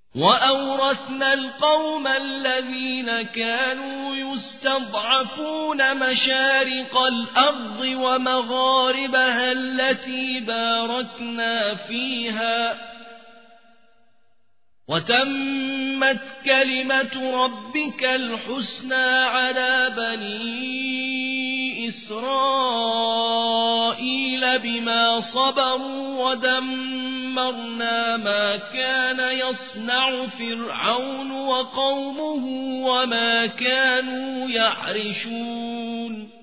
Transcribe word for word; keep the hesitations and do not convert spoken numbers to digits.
وأورثنا القوم الذين كانوا يستضعفون مشارق الأرض ومغاربها التي باركنا فيها وتمت كلمة ربك الحسنى على بني إسرائيل بما صبروا ودمرنا ما كان يصنع فرعون وقومه وما كانوا يعرشون